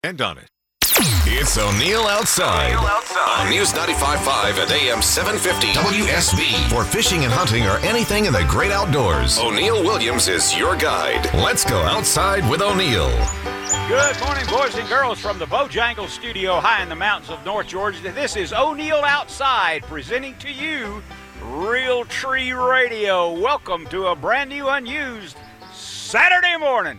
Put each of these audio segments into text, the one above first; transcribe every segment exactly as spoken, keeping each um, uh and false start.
And on it. It's O'Neill Outside. O'Neill Outside. On News ninety-five point five at A M seven fifty W S B. For fishing and hunting or anything in the great outdoors, O'Neill Williams is your guide. let's go outside with O'Neill. Good morning, boys and girls, from the Bojangles studio high in the mountains of North Georgia. This is O'Neill Outside, presenting to you Real Tree Radio. Welcome to a brand new, unused Saturday morning.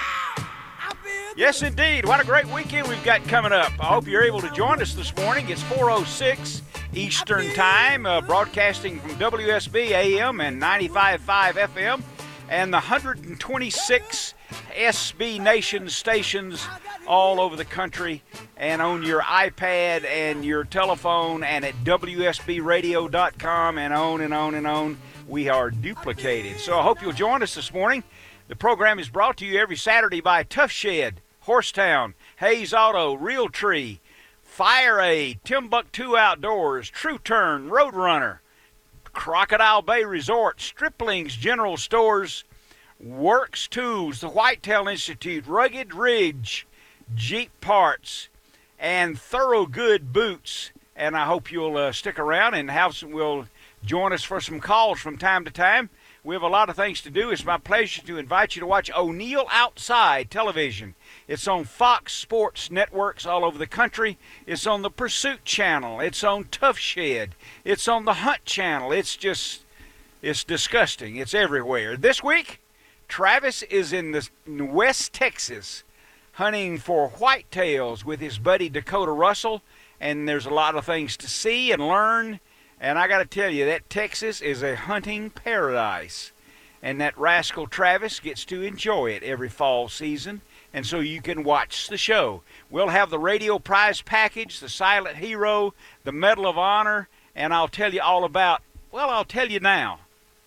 Yes, indeed. What a great weekend we've got coming up. I hope you're able to join us this morning. It's four oh six Eastern Time, uh, broadcasting from W S B A M and ninety-five point five F M and the one hundred twenty-six S B Nation stations all over the country, and on your iPad and your telephone and at W S B radio dot com, and on and on and on. We are duplicated. So I hope you'll join us this morning. The program is brought to you every Saturday by Tough Shed, Horsetown, Hayes Auto, Realtree, Fire Aid, Timbuktu Outdoors, True Turn, Roadrunner, Crocodile Bay Resort, Stripling's General Stores, Works Tools, the Whitetail Institute, Rugged Ridge, Jeep Parts, and Thorogood Boots. And I hope you'll uh, stick around and have some, will join us for some calls from time to time. We have a lot of things to do. It's my pleasure to invite you to watch O'Neill Outside television. It's on Fox Sports networks all over the country. It's on the Pursuit Channel. It's on Tough Shed. It's on the Hunt Channel. It's just, it's disgusting. It's everywhere. This week, Travis is in, the, in West Texas hunting for whitetails with his buddy Dakota Russell, and there's a lot of things to see and learn. And I got to tell you, that Texas is a hunting paradise. And that rascal Travis gets to enjoy it every fall season. And so you can watch the show. We'll have the radio prize package, the Silent Hero, the Medal of Honor, and I'll tell you all about, well, I'll tell you now.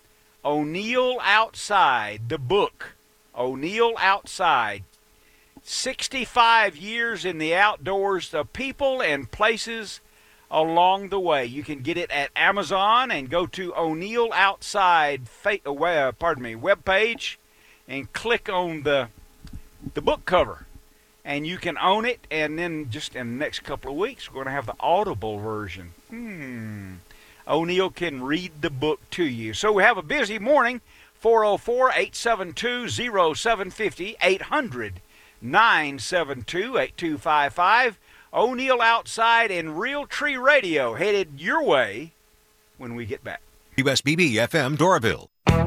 O'Neill Outside, the book. O'Neill Outside. sixty-five years in the outdoors, the people and places along the way. You can get it at Amazon and go to O'Neill Outside, uh, pardon me, webpage and click on the the book cover, and you can own it. And then just in the next couple of weeks, we're going to have the Audible version. Hmm. O'Neill can read the book to you. So we have a busy morning. four oh four, eight seven two, oh seven five oh, eight hundred, nine seven two, eight two five five. O'Neill Outside and Real Tree Radio headed your way when we get back. U S B B F M Doraville.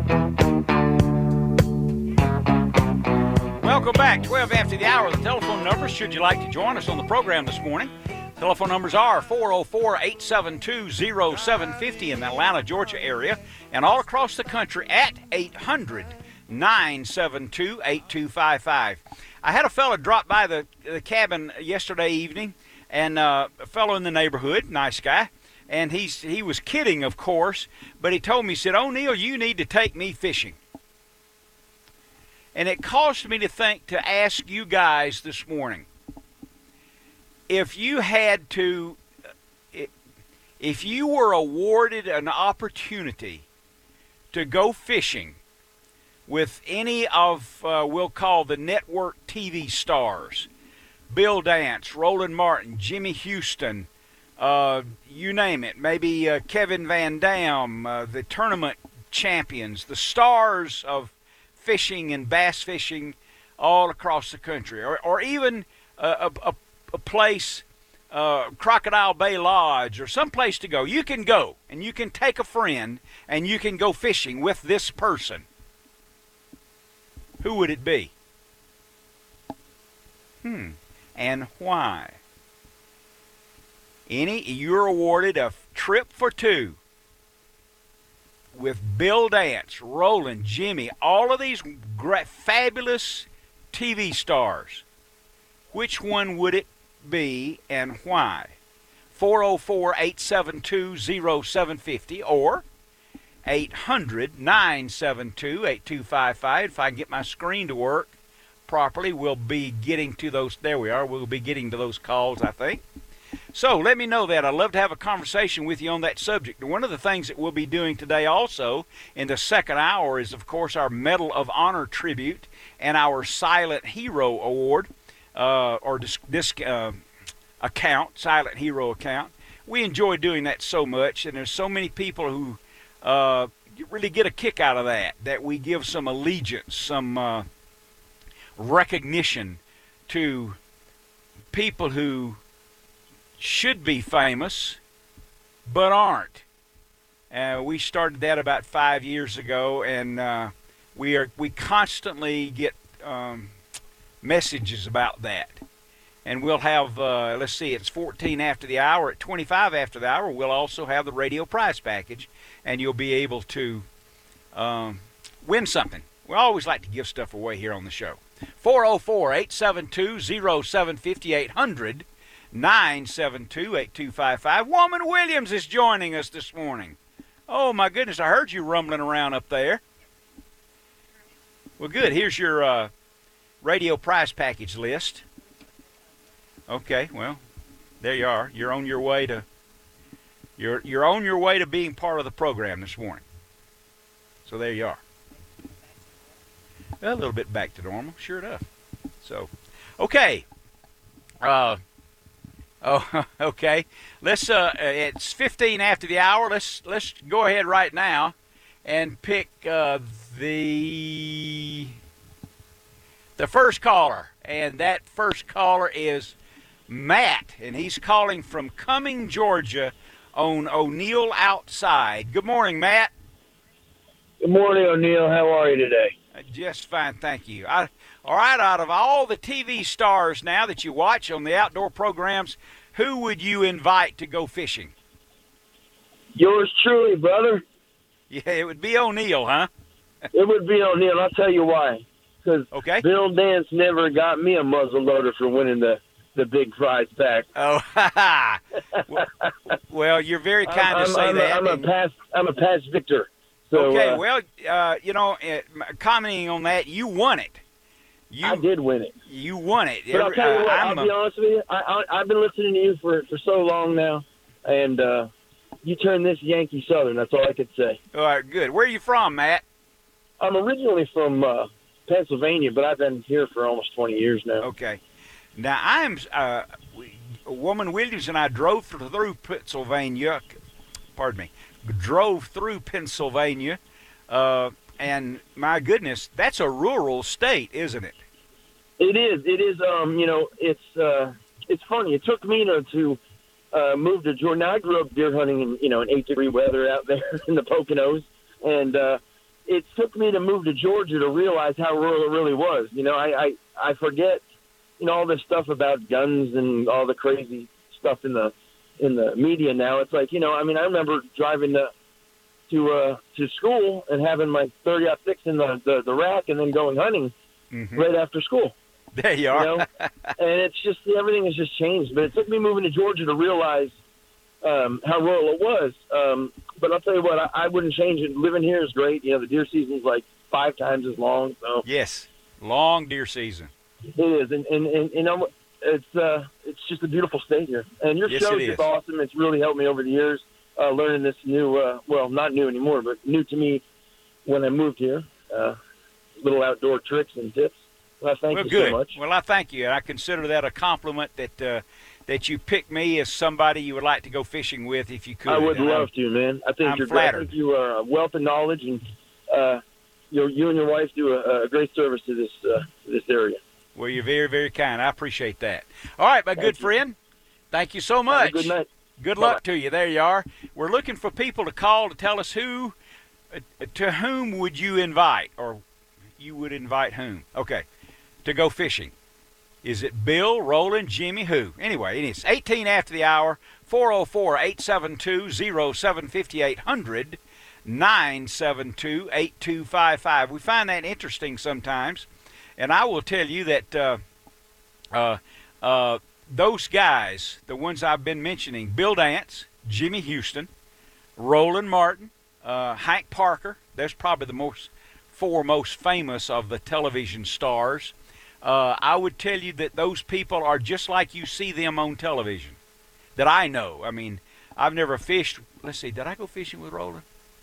Welcome back. twelve after the hour. The telephone numbers, should you like to join us on the program this morning. Telephone numbers are four oh four, eight seven two, oh seven five oh in the Atlanta, Georgia area, and all across the country at eight hundred, nine seven two, eight two five five. I had a fella drop by the, the cabin yesterday evening, and uh, a fellow in the neighborhood, nice guy, and he's he was kidding, of course, but he told me, he said, "O'Neill, you need to take me fishing." And it caused me to think, to ask you guys this morning, if you had to, if you were awarded an opportunity to go fishing with any of, uh, we'll call the network T V stars, Bill Dance, Roland Martin, Jimmy Houston, uh, you name it, maybe uh, Kevin Van Dam, uh, the tournament champions, the stars of fishing and bass fishing all across the country, or, or even a, a, a place, uh, Crocodile Bay Lodge, or some place to go. You can go, and you can take a friend, and you can go fishing with this person. Who would it be? Hmm. And why? Any, you're awarded a trip for two with Bill Dance, Roland, Jimmy, all of these great, fabulous T V stars. Which one would it be and why? four oh four, eight seven two, oh seven five oh or eight hundred, nine seven two, eight two five five. If I can get my screen to work properly, we'll be getting to those. There we are. We'll be getting to those calls, I think. So let me know that. I'd love to have a conversation with you on that subject. One of the things that we'll be doing today also in the second hour is, of course, our Medal of Honor tribute and our Silent Hero Award. uh, or this, this uh, account, Silent Hero account. We enjoy doing that so much, and there's so many people who uh, really get a kick out of that, that we give some allegiance, some uh, recognition to people who should be famous but aren't. Uh, we started that about five years ago, and uh, we are we constantly get um, messages about that. And we'll have, uh, let's see, it's fourteen after the hour. At twenty-five after the hour, we'll also have the radio prize package, and you'll be able to um, win something. We always like to give stuff away here on the show. four oh four, eight seven two, oh seven five eight, eight hundred, nine seven two, eight two five five. Woman Williams is joining us this morning. Oh, my goodness, I heard you rumbling around up there. Well, good. Here's your uh, radio prize package list. Okay, well, there you are. You're on your way to you're you're on your way to being part of the program this morning. So there you are. A little bit back to normal, sure enough. So, okay. Uh, oh, okay. Let's. Uh, it's fifteen after the hour. Let's let's go ahead right now and pick uh, the the first caller, and that first caller is Matt, and he's calling from Cumming, Georgia, on O'Neill Outside. Good morning, Matt. Good morning, O'Neill. How are you today? Just fine, thank you. I, all right, out of all the T V stars now that you watch on the outdoor programs, who would you invite to go fishing? Yours truly, brother. Yeah, it would be O'Neill, huh? It would be O'Neill. I'll tell you why. Because okay. Bill Dance never got me a muzzle loader for winning the, the big prize pack. Oh, ha ha. well, well, you're very kind I'm, to say I'm, that. I'm a, I'm a past I'm a past victor. So, okay, uh, well, uh, you know, uh, commenting on that, you won it. You, I did win it. You won it. But I'll tell you uh, what, I'm I'll be a, honest with you. I, I, I've been listening to you for, for so long now, and uh, you turned this Yankee Southern. That's all I could say. All right, good. Where are you from, Matt? I'm originally from uh, Pennsylvania, but I've been here for almost twenty years now. Okay. Now, I'm uh, Woman Williams and I drove through Pennsylvania. Pardon me. Drove through Pennsylvania, uh, and my goodness, that's a rural state, isn't it? It is. It is. Um, you know, it's uh, it's funny. It took me to, to uh, move to Georgia. Now, I grew up deer hunting in you know in eight degree weather out there in the Poconos, and uh, it took me to move to Georgia to realize how rural it really was. You know, I I, I forget you know all this stuff about guns and all the crazy stuff in the in the media now. It's like, you know, I mean, I remember driving to to, uh, to school and having my thirty aught six in the, the, the rack and then going hunting mm-hmm. right after school. There you are. You know? And it's just, everything has just changed. But it took me moving to Georgia to realize um, how rural it was. Um, but I'll tell you what, I, I wouldn't change it. Living here is great. You know, the deer season's like five times as long. So yes, long deer season. It is. And, and, and you know, It's uh, it's just a beautiful state here, and your yes, show is is awesome. It's really helped me over the years, uh, learning this new, uh, well, not new anymore, but new to me when I moved here. Uh, little outdoor tricks and tips. Well, thank well, you good. so much. Well, I thank you. I consider that a compliment that uh, that you picked me as somebody you would like to go fishing with if you could. I would and love I'm, to, man. I think I'm you're flattered. great. I think you are a wealth of knowledge, and uh, you you and your wife do a, a great service to this uh, to this area. Well, you're very, very kind. I appreciate that. All right, my Thank good you. friend. Thank you so much. Have a good night. Good Bye-bye. luck to you. There you are. We're looking for people to call to tell us who, uh, to whom would you invite, or you would invite whom? Okay, to go fishing. Is it Bill, Roland, Jimmy, who? Anyway, it's eighteen after the hour, four oh four, eight seven two, oh seven five eight, eight hundred, nine seven two, eight two five five. We find that interesting sometimes. And I will tell you that uh, uh, uh, those guys, the ones I've been mentioning, Bill Dance, Jimmy Houston, Roland Martin, uh, Hank Parker, there's probably the most four most famous of the television stars. Uh, I would tell you that those people are just like you see them on television, that I know. I mean, I've never fished. Let's see, did I go fishing with Roland?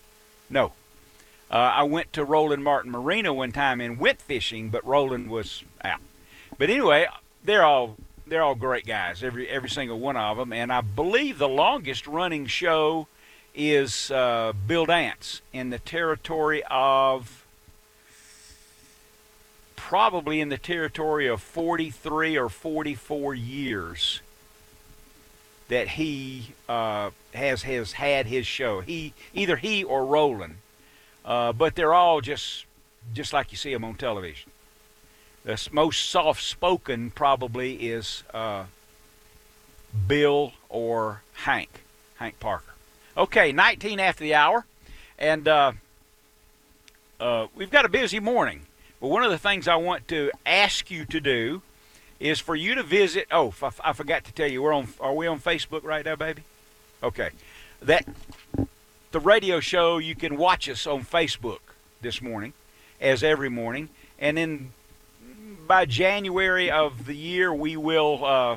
No. Uh, I went to Roland Martin Marina one time and went fishing, but Roland was out. But anyway, they're all they're all great guys, every every single one of them. And I believe the longest running show is uh, Bill Dance in the territory of probably in the territory of forty-three or forty-four years that he uh, has has had his show. He either he or Roland, uh, but they're all just just like you see them on television. The most soft-spoken probably is uh, Bill or Hank, Hank Parker. Okay, nineteen after the hour, and uh, uh, we've got a busy morning. But one of the things I want to ask you to do is for you to visit. Oh, I, I forgot to tell you, we're on. Are we on Facebook right now, baby? Okay, that the radio show. You can watch us on Facebook this morning, as every morning, and then by January of the year, we will uh,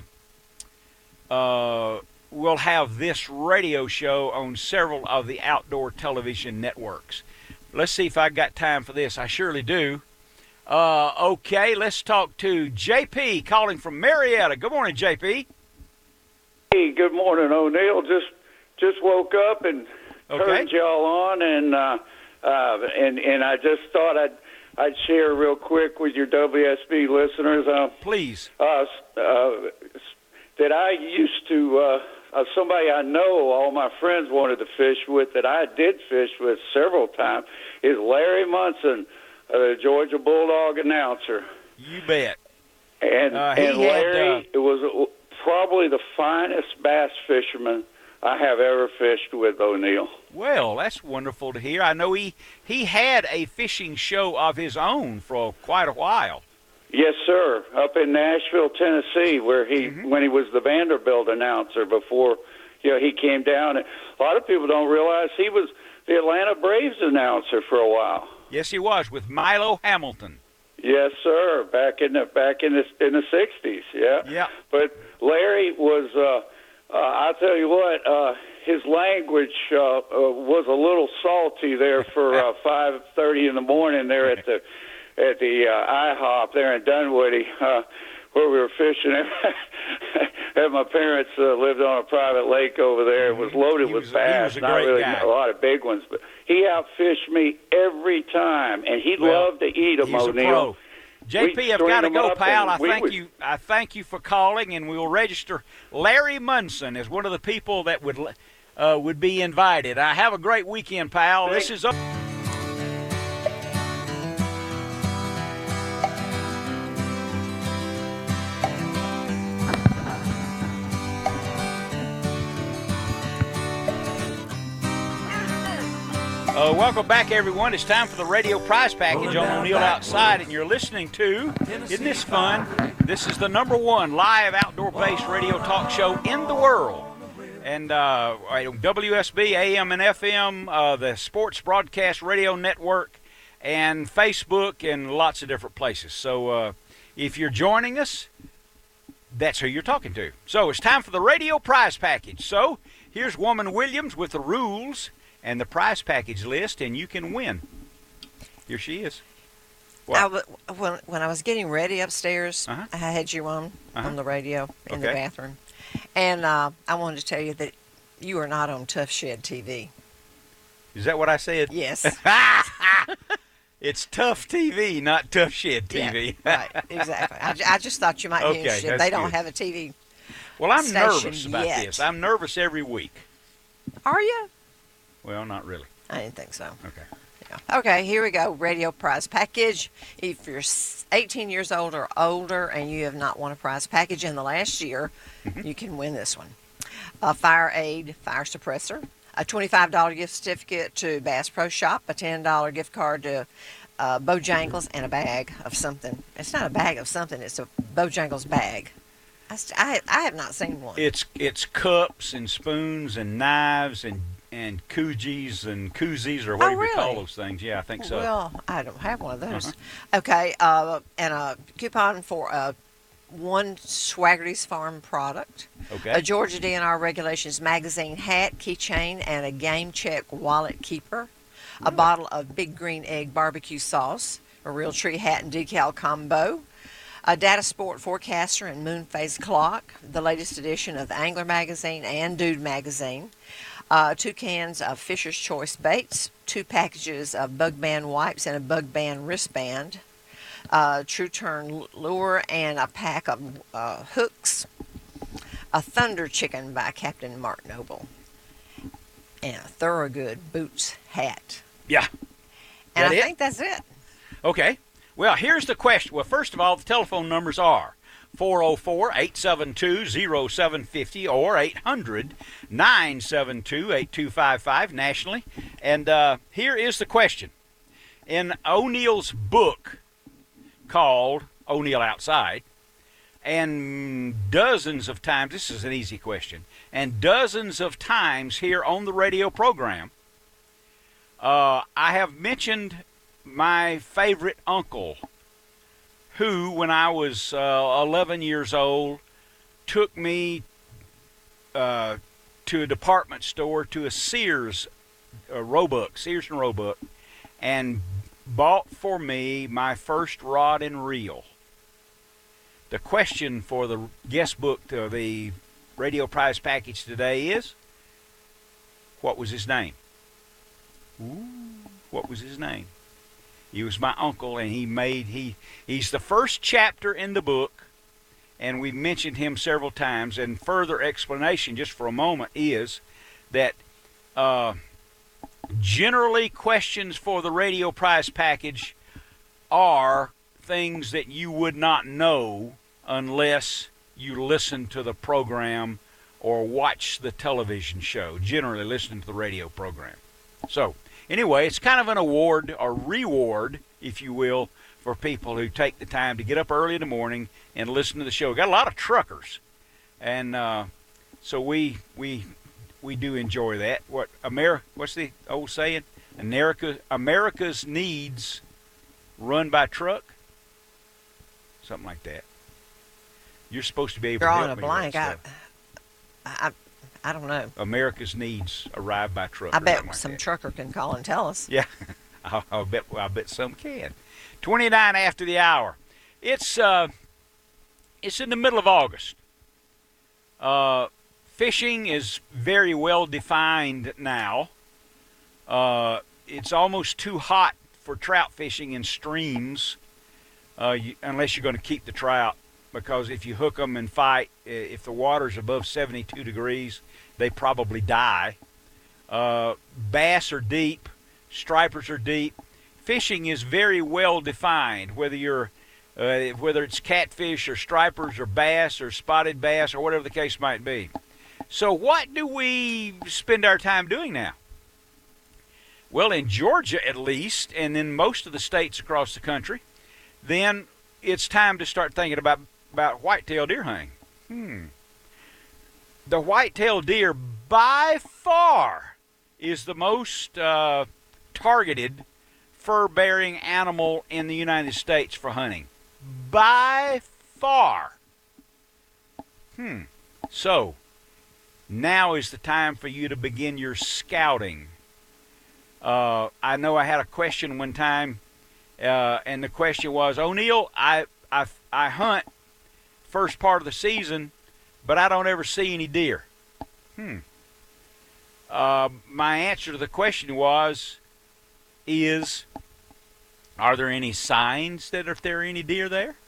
uh, we'll have this radio show on several of the outdoor television networks. Let's see if I got time for this. I surely do. Uh, okay, let's talk to J P calling from Marietta. Good morning, J P. Hey, good morning, O'Neill. Just just woke up and okay. turned y'all on, and uh, uh, and and I just thought I'd. I'd share real quick with your W S B listeners. Uh, Please. Uh, uh, that I used to, uh, uh, somebody I know, all my friends wanted to fish with, that I did fish with several times, is Larry Munson, uh, the Georgia Bulldog announcer. You bet. And, uh, and Larry had, uh, it was probably the finest bass fisherman I have ever fished with, O'Neill. Well, that's wonderful to hear. I know he, he had a fishing show of his own for quite a while. Yes, sir, up in Nashville, Tennessee, where he mm-hmm. when he was the Vanderbilt announcer before you know, he came down. A lot of people don't realize he was the Atlanta Braves announcer for a while. Yes, he was, with Milo Hamilton. Yes, sir, back in the back in the in the sixties, yeah. Yeah. But Larry was. Uh, Uh, I'll tell you what, uh, his language uh, uh, was a little salty there for uh, five thirty in the morning there at the at the uh, IHOP there in Dunwoody, uh, where we were fishing. And my parents uh, lived on a private lake over there. It was loaded He with was, bass, he was a not great really guy. a lot of big ones, but he outfished me every time, and he Well, loved to eat them, he's a O'Neill. pro. J P, I've got to go, pal. I thank would... you. I thank you for calling, and we will register Larry Munson as one of the people that would uh, would be invited. I have a great weekend, pal. Thanks. This is up. Uh, welcome back, everyone. It's time for the radio prize package on O'Neill Outside, and you're listening to, isn't this fun? This is the number one live outdoor-based radio talk show in the world. And uh, W S B, A M and F M, uh, the Sports Broadcast Radio Network, and Facebook, and lots of different places. So uh, if you're joining us, that's who you're talking to. So it's time for the radio prize package. So here's Woman Williams with the rules and the prize package list, and you can win. Here she is. I w- when, when I was getting ready upstairs, uh-huh. I had you on uh-huh. on the radio in okay. the bathroom. And uh, I wanted to tell you that you are not on Tough Shed T V. Is that what I said? Yes. It's Tough T V, not Tough Shed T V. Yeah, right, exactly. I, I just thought you might Okay, be interested. that's They don't good. have a T V Well, I'm station nervous about yet. this. I'm nervous every week. Are you? Well, not really. I didn't think so. Okay. Yeah. Okay, here we go. Radio prize package. If you're eighteen years old or older and you have not won a prize package in the last year, mm-hmm. you can win this one. A Fire Aid fire suppressor, a twenty-five dollars gift certificate to Bass Pro Shop, a ten dollars gift card to uh, Bojangles, and a bag of something. It's not a bag of something. It's a Bojangles bag. I, st- I, I have not seen one. It's it's cups and spoons and knives and and koozies and koozies or whatever oh, really? you call those things. Yeah, I think so. Well, I don't have one of those. Uh-huh. Okay, uh, and a coupon for uh, one Swaggerty's Farm product, Okay. a Georgia D N R Regulations magazine hat, keychain, and a Game Check wallet keeper, a bottle of Big Green Egg barbecue sauce, a Real Tree hat and decal combo, a data sport forecaster and moon phase clock, the latest edition of Angler Magazine and Dude Magazine, uh, two cans of Fisher's Choice baits, two packages of Bug Band wipes and a Bug Band wristband, uh, True Turn lure and a pack of uh, hooks, a Thunder Chicken by Captain Mark Noble, and a Thorogood Boots hat. Yeah. And That I it? think that's it. Okay. Well, here's the question. Well, first of all, the telephone numbers are four oh four, eight seven two, oh seven five oh or eight hundred, nine seven two, eight two five five nationally. And uh, here is the question. In O'Neill's book called O'Neill Outside, and dozens of times, this is an easy question, and dozens of times here on the radio program, uh, I have mentioned my favorite uncle, who, when I was uh, eleven years old, took me uh, to a department store, to a Sears uh, Roebuck, Sears and Roebuck, and bought for me my first rod and reel. The question for the guest book to the radio prize package today is, what was his name? Ooh, what was his name? He was my uncle, and he made, he he's the first chapter in the book, and we've mentioned him several times. And further explanation, just for a moment, is that uh, generally questions for the radio prize package are things that you would not know unless you listen to the program or watch the television show, generally listen to the radio program. So, anyway, it's kind of an award or reward, if you will, for people who take the time to get up early in the morning and listen to the show. Got a lot of truckers, and uh, so we we we do enjoy that. What America? What's the old saying? America America's needs run by truck. Something like that. You're supposed to be able You're to all help in a me blank. with that I, stuff. I, I don't know. America's needs arrive by truck. I or something bet like some that. trucker can call and tell us. Yeah, I'll, I'll bet. I bet some can. Twenty-nine after the hour. It's uh, it's in the middle of August. Uh, fishing is very well defined now. Uh, it's almost too hot for trout fishing in streams, uh, you, unless you're going to keep the trout. Because if you hook them and fight, if the water's above seventy-two degrees, they probably die. Uh, bass are deep, stripers are deep. Fishing is very well defined, whether you're uh, whether it's catfish or stripers or bass or spotted bass or whatever the case might be. So what do we spend our time doing now? Well, in Georgia at least, and in most of the states across the country, then it's time to start thinking about about whitetail deer hunting. Hmm. The whitetail deer by far is the most uh, targeted fur-bearing animal in the United States for hunting. By far. Hmm. So, now is the time for you to begin your scouting. Uh, I know I had a question one time, uh, and the question was, O'Neill, I, I, I hunt first part of the season, but I don't ever see any deer. Hmm. Uh, my answer to the question was, is, are there any signs that if there are any deer there?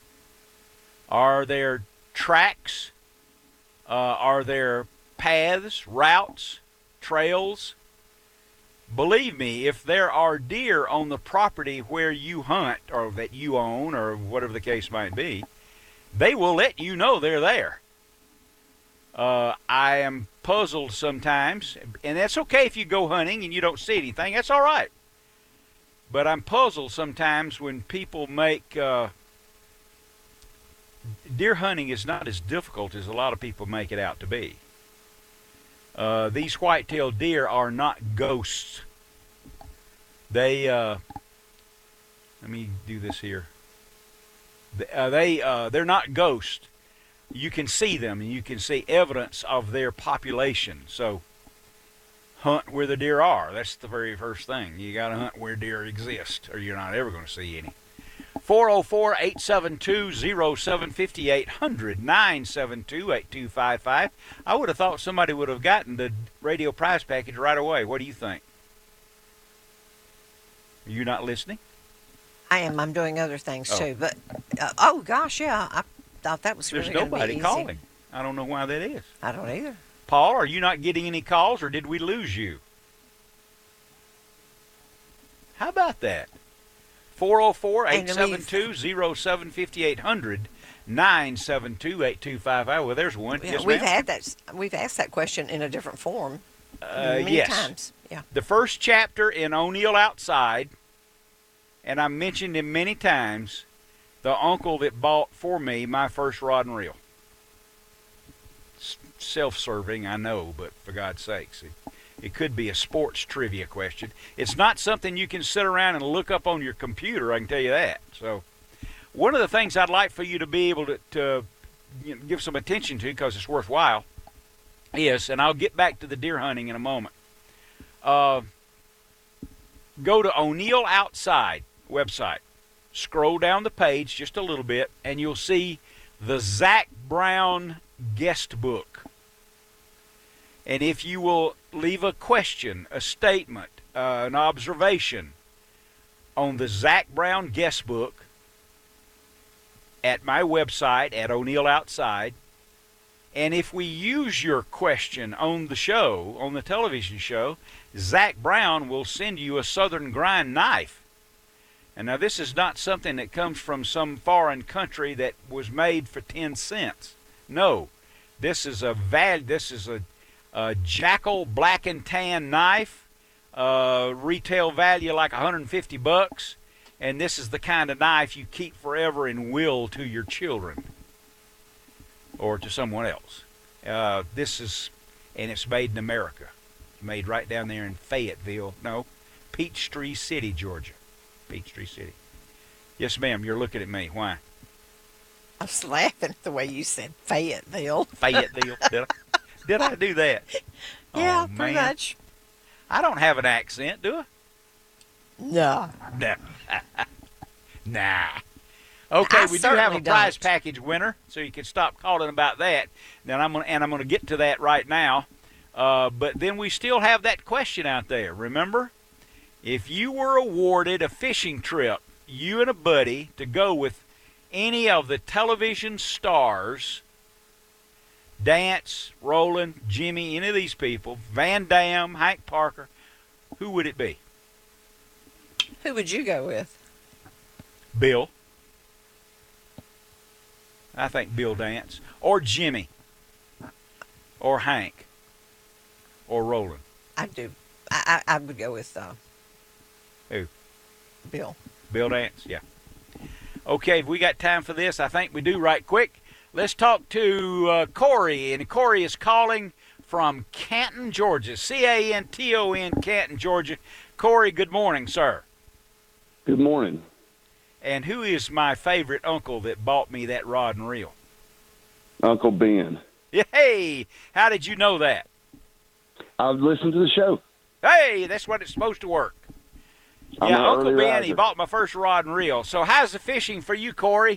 Are there tracks? Uh, are there paths, routes, trails? Believe me, if there are deer on the property where you hunt or that you own or whatever the case might be, they will let you know they're there. Uh, I am puzzled sometimes, and that's okay if you go hunting and you don't see anything. That's all right. But I'm puzzled sometimes when people make uh, deer hunting is not as difficult as a lot of people make it out to be. Uh, these white-tailed deer are not ghosts. They, uh, let me do this here. Uh, they, uh, they're not ghosts. You can see them, and you can see evidence of their population. So, hunt where the deer are. That's the very first thing. You got to hunt where deer exist, or you're not ever going to see any. four oh four, eight seven two, oh seven five eight hundred, nine seven two, eight two five five. I would have thought somebody would have gotten the radio prize package right away. What do you think? Are you not listening? I am. I'm doing other things Oh. too. But uh, oh gosh, yeah, I thought that was There's really going to be nobody easy. calling. I don't know why that is. I don't either. Paul, are you not getting any calls, or did we lose you? How about that? four oh four, eight seven two, oh seven five eight hundred, nine seven two, eight two five five. Well, there's one. Yeah, Yes, we've ma'am? had that. We've asked that question in a different form Uh, many yes. times. Yeah. The first chapter in O'Neill Outside, and I mentioned him many times, the uncle that bought for me my first rod and reel. S- Self-serving, I know, but for God's sakes, it, it could be a sports trivia question. It's not something you can sit around and look up on your computer, I can tell you that. So one of the things I'd like for you to be able to, to you know, give some attention to, because it's worthwhile, is, and I'll get back to the deer hunting in a moment, uh, go to O'Neill Outside website. Scroll down the page just a little bit, and you'll see the Zach Brown guest book. And if you will leave a question, a statement, uh, an observation on the Zach Brown guest book at my website at O'Neill Outside, and if we use your question on the show, on the television show, Zach Brown will send you a Southern Grind knife. And now this is not something that comes from some foreign country that was made for ten cents. No, this is a val- This is a, a Jackal Black and Tan knife, uh, retail value like one hundred fifty bucks, and this is the kind of knife you keep forever and will to your children or to someone else. Uh, this is, and it's made in America. It's made right down there in Fayetteville. No, Peachtree City, Georgia. Peachtree City. Yes, ma'am, you're looking at me. Why? I was laughing at the way you said Fayetteville. Fayetteville. Did I, did I do that? Yeah, Oh, pretty man. much. I don't have an accent, do I? No. Nah. Nah. Okay, I we do have a certainly prize don't. package winner, so you can stop calling about that. Then I'm gonna, and I'm going to get to that right now. Uh, but then we still have that question out there. Remember, if you were awarded a fishing trip, you and a buddy, to go with any of the television stars, Dance, Roland, Jimmy, any of these people, Van Damme, Hank Parker, who would it be? Who would you go with? Bill. I think Bill Dance. Or Jimmy. Or Hank. Or Roland. I do. I, I, I would go with uh, Who? Bill. Bill Dance? Yeah. Okay, if we got time for this, I think we do right quick. Let's talk to uh, Corey. And Corey is calling from Canton, Georgia. C A N T O N, Canton, Georgia. Corey, good morning, sir. Good morning. And who is my favorite uncle that bought me that rod and reel? Uncle Ben. Hey, how did you know that? I've listened to the show. Hey, that's what it's supposed to work. I'm yeah, an Uncle early Ben, he riser. bought my first rod and reel. So how's the fishing for you, Corey?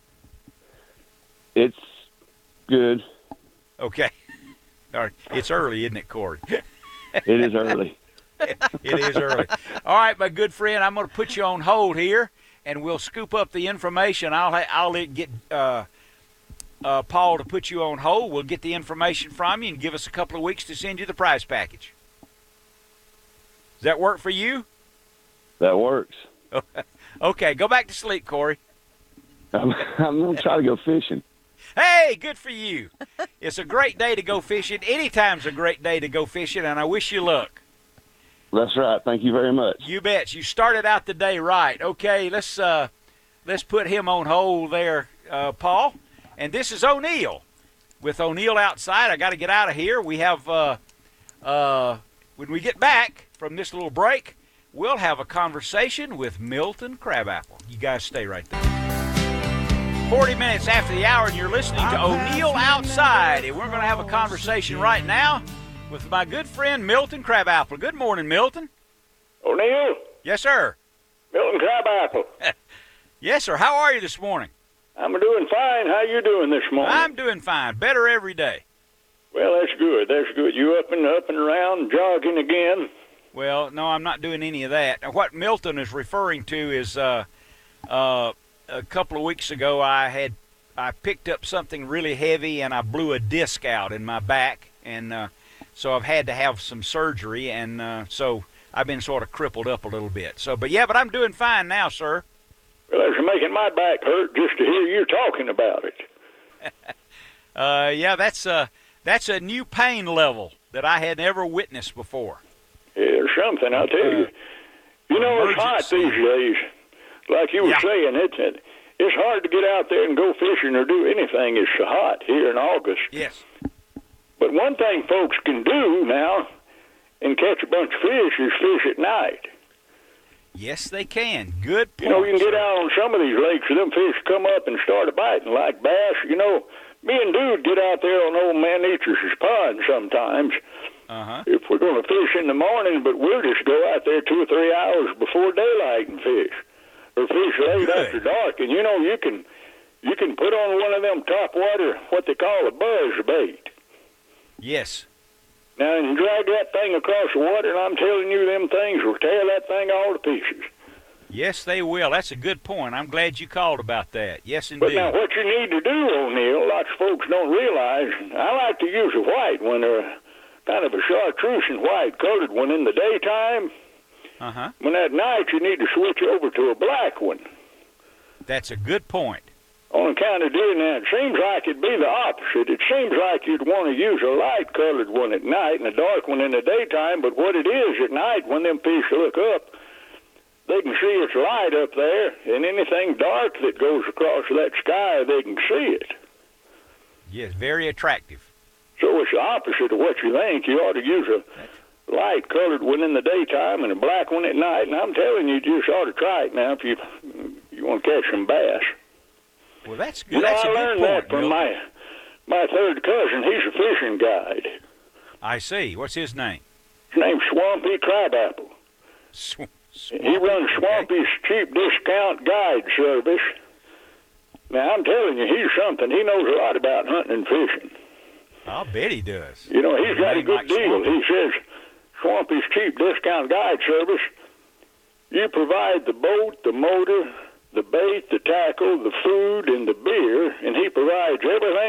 It's good. Okay. All right. It's early, isn't it, Corey? It is early. It is early. All right, my good friend, I'm going to put you on hold here, and we'll scoop up the information. I'll ha- I'll get uh, uh, Paul to put you on hold. We'll get the information from you and give us a couple of weeks to send you the prize package. Does that work for you? That works. Okay, go back to sleep, Corey. I'm, I'm going to try to go fishing. Hey, good for you. It's a great day to go fishing. Anytime's a great day to go fishing, and I wish you luck. That's right. Thank you very much. You bet. You started out the day right. Okay, let's uh, let's put him on hold there, uh, Paul. And this is O'Neill with O'Neill Outside. I got to get out of here. We have uh, uh, when we get back from this little break, we'll have a conversation with Milton Crabapple. You guys stay right there. forty minutes after the hour, and you're listening to O'Neill Outside. And we're going to have a conversation right now with my good friend Milton Crabapple. Good morning, Milton. O'Neill, Yes, sir. Milton Crabapple. Yes, sir. How are you this morning? I'm doing fine. How you doing this morning? I'm doing fine. Better every day. Well, that's good. That's good. You up and up and around, jogging again? Well, no, I'm not doing any of that. What Milton is referring to is uh, uh, a couple of weeks ago I had I picked up something really heavy and I blew a disc out in my back, and uh, so I've had to have some surgery, and uh, so I've been sort of crippled up a little bit. So, but yeah, but I'm doing fine now, sir. Well, it's making my back hurt just to hear you talking about it. uh, yeah, that's a that's a new pain level that I had never witnessed before. Yeah, there's something, I'll tell you. You know, it's hot these days. Like you were Yeah. saying, it's it, it's hard to get out there and go fishing or do anything. It's so hot here in August. Yes. But one thing folks can do now and catch a bunch of fish is fish at night. Yes, they can. Good point. You know, you can get sir. out on some of these lakes and them fish come up and start a biting like bass. You know, me and Dude get out there on old Man Eater's pond sometimes. Uh-huh. If we're going to fish in the morning, but we'll just go out there two or three hours before daylight and fish, or fish late Good. after dark. And you know, you can you can put on one of them top water, what they call a buzz bait. Yes. Now, and drag that thing across the water, and I'm telling you, them things will tear that thing all to pieces. Yes, they will. That's a good point. I'm glad you called about that. Yes, But indeed. now, what you need to do, O'Neill, lots of folks don't realize, I like to use a white one, or kind of a chartreuse and white colored one in the daytime. Uh-huh. When at night, you need to switch over to a black one. That's a good point. On account of doing that, it seems like it'd be the opposite. It seems like you'd want to use a light-colored one at night and a dark one in the daytime, but what it is at night, when them fish look up, they can see it's light up there, and anything dark that goes across that sky, they can see it. Yes, very attractive. So it's the opposite of what you think. You ought to use a light-colored one in the daytime and a black one at night, and I'm telling you, you just ought to try it now if you you want to catch some bass. Well, that's good. You know, That's a I good learned point, that from Milton. my my third cousin. He's a fishing guide. I see. What's his name? His name's Swampy Crabapple. Sw- He runs okay. Swampy's cheap discount guide service. Now, I'm telling you, he's something. He knows a lot about hunting and fishing. I'll bet he does. You know, he's A got a name good like deal. Swampy. He says, Swampy's cheap discount guide service, you provide the boat, the motor, the bait, the tackle, the food, and the beer, and he provides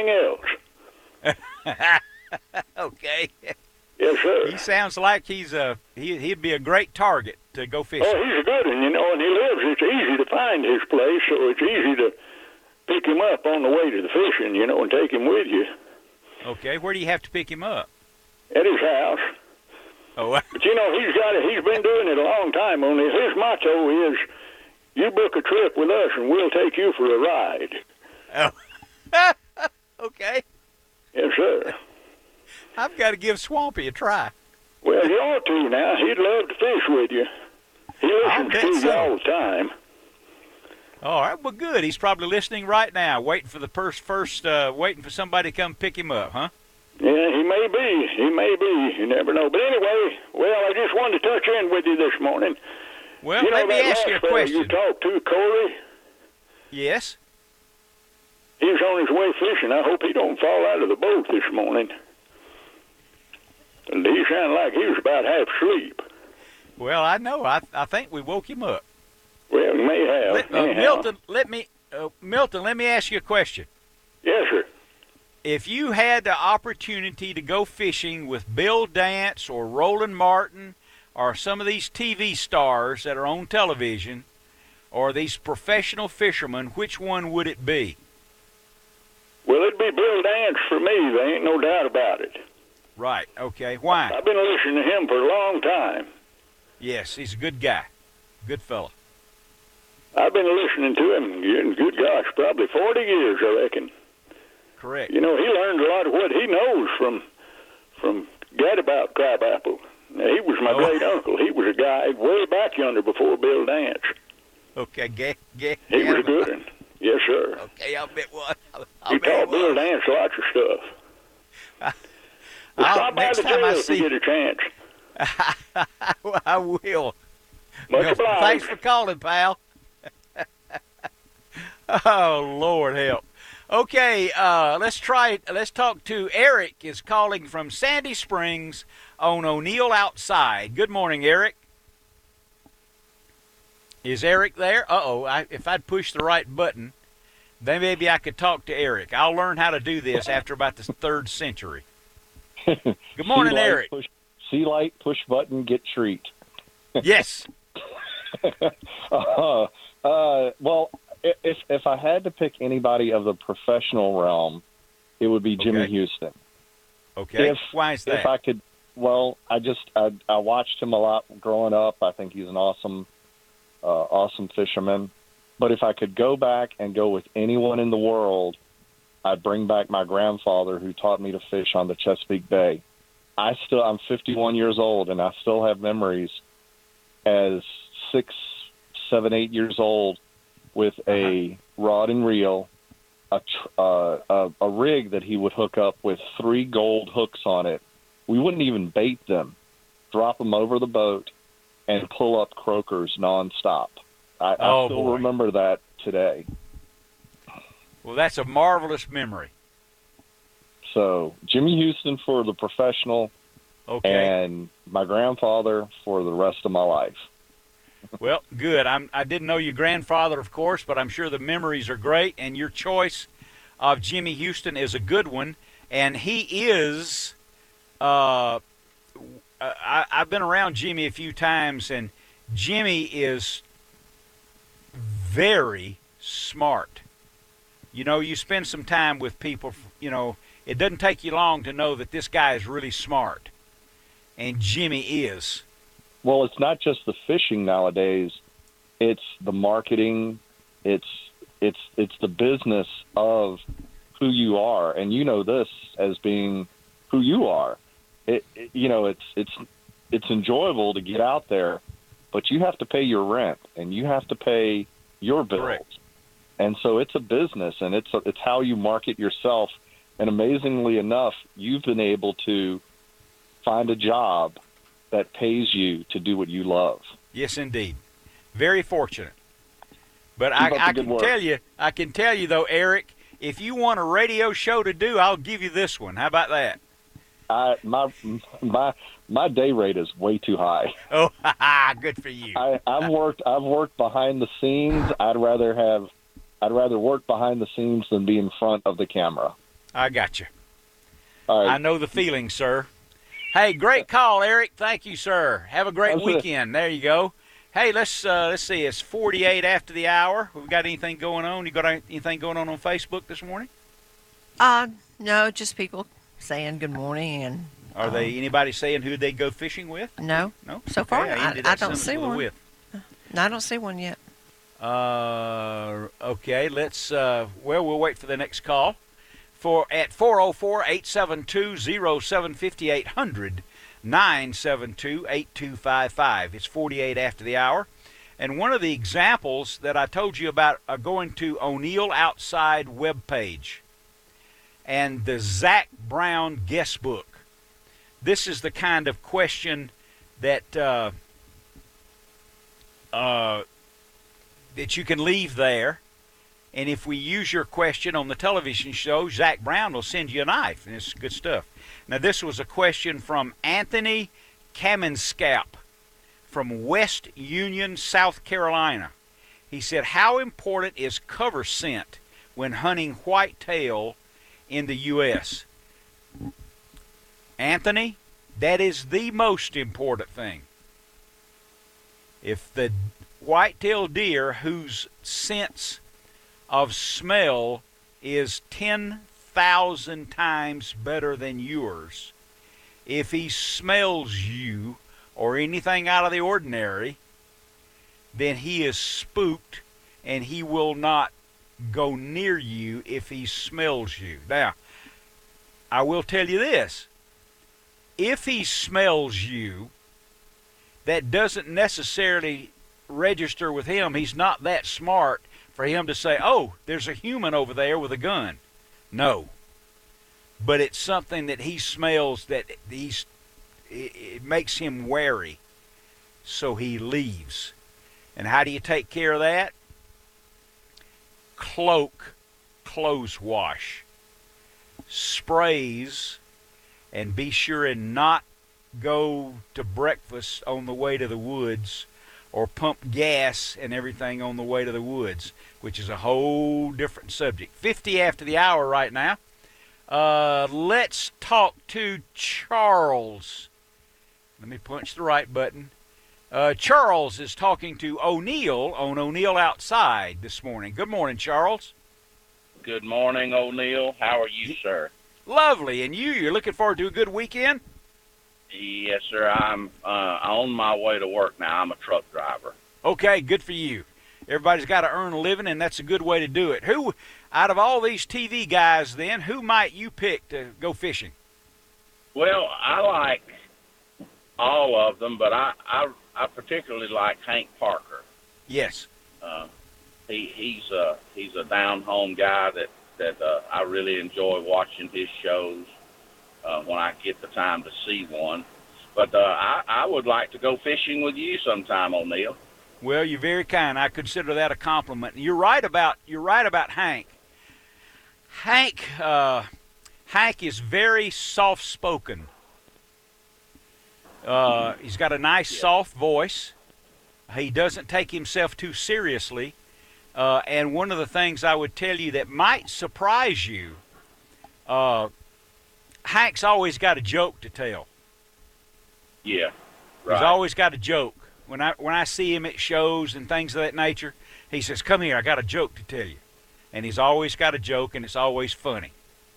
everything else. Okay. Yes, sir. He sounds like he's a he. He'd be a great target to go fishing. Oh, he's a good one, you know, and he lives. It's easy to find his place, so it's easy to pick him up on the way to the fishing, you know, and take him with you Okay, where do you have to pick him up? at his house. Oh, But you know, he's got it. He's been doing it a long time. Only his motto is, "You book a trip with us, and we'll take you for a ride." oh. Okay. Yes, sir. I've got to give Swampy a try. Well, you ought to now. He'd love to fish with you. He I'll listens bet to you so. all the time. All right, well, good. He's probably listening right now, waiting for the first, first, uh, waiting for somebody to come pick him up, huh? Yeah, he may be. He may be. You never know. But anyway, well, I just wanted to touch in with you this morning. Well, you know, let me that ask last you a fella question. You talked to, Corey. Yes. He was on his way fishing. I hope he don't fall out of the boat this morning. And he sounded like he was about half asleep. Well, I know. I I think we woke him up. Well, he may have. Let, uh, Anyhow. Milton, let me, uh, Milton, let me ask you a question. Yes, sir. If you had the opportunity to go fishing with Bill Dance or Roland Martin or some of these T V stars that are on television or these professional fishermen, which one would it be? Well, it'd be Bill Dance for me. There ain't no doubt about it. Right. Okay. Why? I've been listening to him for a long time. Yes, he's a good guy. Good fella. I've been listening to him, good good gosh, probably forty years, I reckon. Correct. You know, he learned a lot of what he knows from from Gadabout Crabapple. Now, he was my Oh. great uncle. He was a guy way back yonder before Bill Dance. Okay. Get, get, He was a good one. Yes, sir. Okay, I'll bet one. I'll, I'll He bet taught Bill one. Dance lots of stuff. Well, I'll- stop by next the time I trail if see- you get a chance. I will. Much Milton, obliged. thanks for calling, pal. Oh, Lord help. Okay, uh, let's try. Let's talk to Eric. Is calling from Sandy Springs on O'Neill Outside. Good morning, Eric. Is Eric there? Uh-oh, I, if I'd pushed the right button, then maybe I could talk to Eric. I'll learn how to do this after about the third century. Good morning, see light, Eric. Push, see light, push button, get treat. Yes. uh, uh, well, if if I had to pick anybody of the professional realm, it would be Jimmy Okay. Houston. Okay. If, Why is that? If I could, well, I just I, I watched him a lot growing up. I think he's an awesome, uh, awesome fisherman. But if I could go back and go with anyone in the world, I'd bring back my grandfather who taught me to fish on the Chesapeake Bay. I still I'm fifty-one years old, and I still have memories as six, seven, eight years old with a rod and reel, a, tr- uh, a a rig that he would hook up with three gold hooks on it. We wouldn't even bait them, drop them over the boat, and pull up croakers nonstop. I, Oh, I still boy. remember that today. Well, that's a marvelous memory. So Jimmy Houston for the professional, Okay. and my grandfather for the rest of my life. Well, good. I'm, I didn't know your grandfather, of course, but I'm sure the memories are great, and your choice of Jimmy Houston is a good one. And he is, uh, I, I've been around Jimmy a few times, and Jimmy is very smart. You know, you spend some time with people, you know, it doesn't take you long to know that this guy is really smart. And Jimmy is. Well, it's not just the fishing nowadays; it's the marketing, it's it's it's the business of who you are, and you know this as being who you are. It, it you know it's it's it's enjoyable to get out there, but you have to pay your rent and you have to pay your bills, Correct. and so it's a business, and it's a, it's how you market yourself. And amazingly enough, you've been able to find a job that pays you to do what you love. Yes, indeed. Very fortunate. But Keep I, up the I good can work. tell you, I can tell you though, Eric, if you want a radio show to do, I'll give you this one. How about that? I my my my day rate is way too high. Oh, good for you. I, I've worked I've worked behind the scenes. I'd rather have I'd rather work behind the scenes than be in front of the camera. I got you. All right. I know the feeling, sir. Hey, great call, Eric. Thank you, sir. Have a great That's it. weekend. There you go. Hey, let's uh, let's see. It's forty-eight after the hour. We got anything going on? You got anything going on on Facebook this morning? Uh, no, just people saying good morning and Are they anybody saying who they go fishing with? no. No. So far, Okay, I, ended I that don't sentence see with a one. with. No, I don't see one yet. Uh, okay, let's, uh, well, we'll wait for the next call. For at four oh four, eight seven two, oh seven five eight hundred, nine seven two, eight two five five. It's forty-eight after the hour. And one of the examples that I told you about are going to O'Neill Outside webpage and the Zach Brown guest book. This is the kind of question that uh, uh, that you can leave there. And if we use your question on the television show, Zach Brown will send you a knife, and it's good stuff. Now, this was a question from Anthony Kamenskap from West Union, South Carolina. He said, how important is cover scent when hunting whitetail in the U S? Anthony, that is the most important thing. If the whitetail deer whose sense of smell is ten thousand times better than yours, if he smells you or anything out of the ordinary, then he is spooked and he will not go near you if he smells you. Now, I will tell you this. If he smells you, that doesn't necessarily register with him. He's not that smart for him to say, oh, there's a human over there with a gun. No. But it's something that he smells that he's, it, it makes him wary. So he leaves. And how do you take care of that? Cloak Clothes Wash. Sprays, and be sure and not go to breakfast on the way to the woods or pump gas and everything on the way to the woods, which is a whole different subject. fifty after the hour right now. Uh, let's talk to Charles. Let me punch the right button. Uh, Charles is talking to O'Neill on O'Neill Outside this morning. Good morning, Charles. Good morning, O'Neill. How are you, sir? Lovely. And you? You're looking forward to a good weekend? Yes, sir. I'm uh, on my way to work now. I'm a truck driver. Okay, good for you. Everybody's got to earn a living, and that's a good way to do it. Who, out of all these T V guys then, who might you pick to go fishing? Well, I like all of them, but I, I, I particularly like Hank Parker. Yes. Uh, he, he's, a, he's a down-home guy that, that uh, I really enjoy watching his shows uh, when I get the time to see one. But uh, I, I would like to go fishing with you sometime, O'Neill. Well, you're very kind. I consider that a compliment. You're right about you're right about Hank. Hank, uh, Hank is very soft-spoken. Uh, he's got a nice, yeah. soft voice. He doesn't take himself too seriously. Uh, and one of the things I would tell you that might surprise you, uh, Hank's always got a joke to tell. Yeah, right. He's always got a joke. When I when I see him at shows and things of that nature, he says, "Come here, I got a joke to tell you." And he's always got a joke, and it's always funny.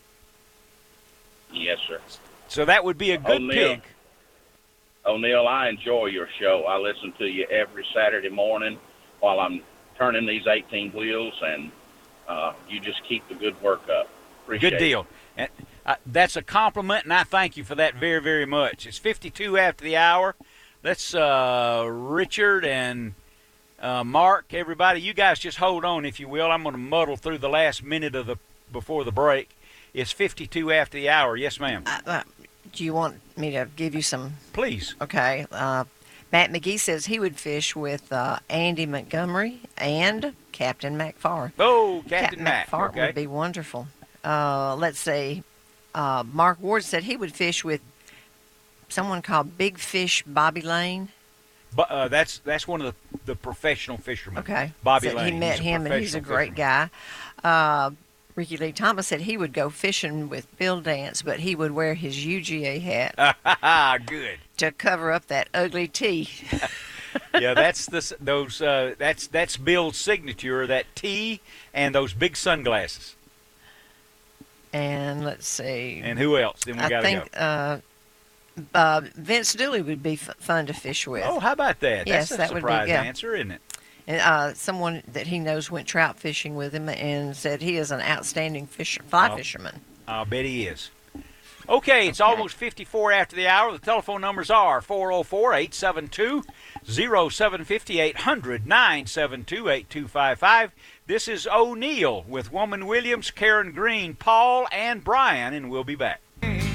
Yes, sir. So that would be a good O'Neill, pick. O'Neill, I enjoy your show. I listen to you every Saturday morning while I'm turning these eighteen wheels, and uh, you just keep the good work up. Appreciate Good deal. it. And, uh, that's a compliment, and I thank you for that very, very much. It's fifty-two after the hour. Let's, uh, Richard and uh, Mark, everybody, you guys just hold on, if you will. I'm going to muddle through the last minute of the before the break. It's fifty-two after the hour. Yes, ma'am. Uh, uh, do you want me to give you some? Please. Okay. Uh, Matt McGee says he would fish with uh, Andy Montgomery and Captain McFarland. Oh, Captain, Captain Mac. McFarland Okay. would be wonderful. Uh, let's see. Uh, Mark Ward said he would fish with someone called Big Fish Bobby Lane. But uh, that's that's one of the, the professional fishermen. Okay. Bobby So Lane. He met He's a him, and he's a professional great guy. Uh, Ricky Lee Thomas said he would go fishing with Bill Dance, but he would wear his U G A hat. Good. To cover up that ugly T. Yeah, that's the those uh, that's that's Bill's signature, that T and those big sunglasses. And let's see. And who else? Then we I gotta think go. uh, uh, Vince Dooley would be f- fun to fish with. Oh, how about that? Yes, That's a that would be surprise yeah. answer, isn't it? And uh, someone that he knows went trout fishing with him and said he is an outstanding fisher, fly Oh. fisherman. I'll bet he is. Okay, it's Okay. almost fifty-four after the hour. The telephone numbers are four oh four, eight seven two, oh seven five oh, eight hundred, nine seven two, eight two five five. This is O'Neill with Woman Williams, Karen Green, Paul, and Brian, and we'll be back.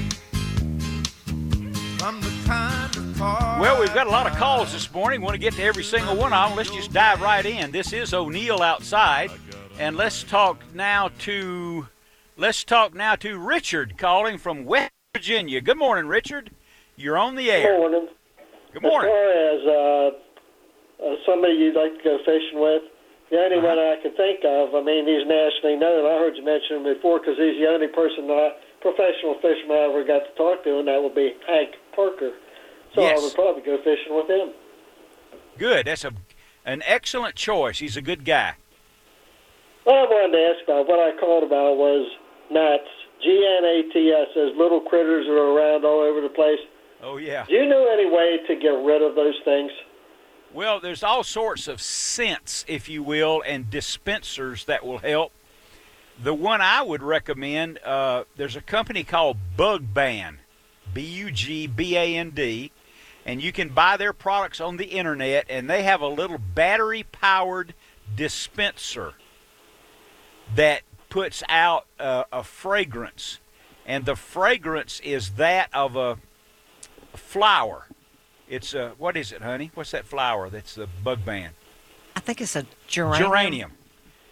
Well, we've got a lot of calls this morning. Want to get to every single one of them. Let's just dive right in. This is O'Neill Outside, and let's talk now to let's talk now to Richard calling from West Virginia. Good morning, Richard. You're on the air. Good morning. Good morning. As far as uh, uh, somebody you'd like to go fishing with, the only Uh-huh. one I can think of, I mean, he's nationally known. I heard you mention him before because he's the only person that I, professional fisherman I ever got to talk to, and that would be Hank Parker. So Yes. I would probably go fishing with him. Good. That's a an excellent choice. He's a good guy. What I wanted to ask about, what I called about was gnats, G N A T S, those little critters that are around all over the place. Oh, yeah. Do you know any way to get rid of those things? Well, there's all sorts of scents, if you will, and dispensers that will help. The one I would recommend, uh, there's a company called Bug Band, B U G B A N D, and you can buy their products on the internet, and they have a little battery-powered dispenser that puts out uh, a fragrance, and the fragrance is that of a flower. It's a, what is it, honey? What's that flower that's the Bug Band? I think it's a geranium. Geranium.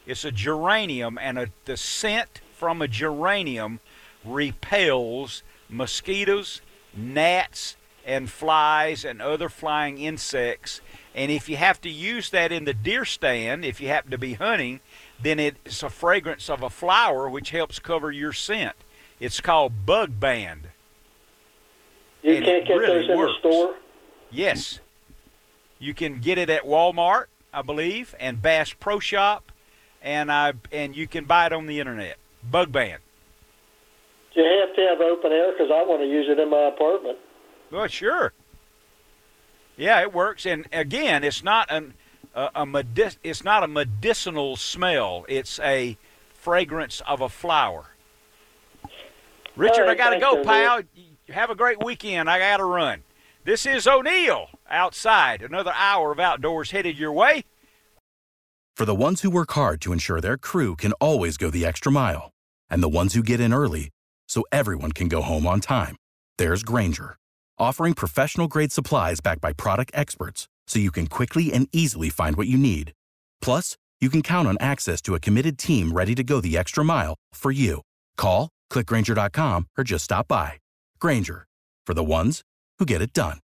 It's a geranium, and a, the scent from a geranium repels mosquitoes, gnats, and flies and other flying insects. And if you have to use that in the deer stand, if you happen to be hunting, then it's a fragrance of a flower which helps cover your scent. It's called Bug Band. You and can't get really those in works. the store? Yes. You can get it at Walmart, I believe, and Bass Pro Shop, and I and you can buy it on the internet. Bug Band. Do you have to have open air? Because I want to use it in my apartment. Well, sure. Yeah, it works. And again, it's not an a, a medic- it's not a medicinal smell. It's a fragrance of a flower. Richard, All right, I got to thanks, go, pal. Have a great weekend. I got to run. This is O'Neill outside. Another hour of outdoors headed your way. For the ones who work hard to ensure their crew can always go the extra mile, and the ones who get in early so everyone can go home on time, there's Grainger, offering professional-grade supplies backed by product experts so you can quickly and easily find what you need. Plus, you can count on access to a committed team ready to go the extra mile for you. Call, click Grainger dot com, or just stop by. Grainger, for the ones who get it done.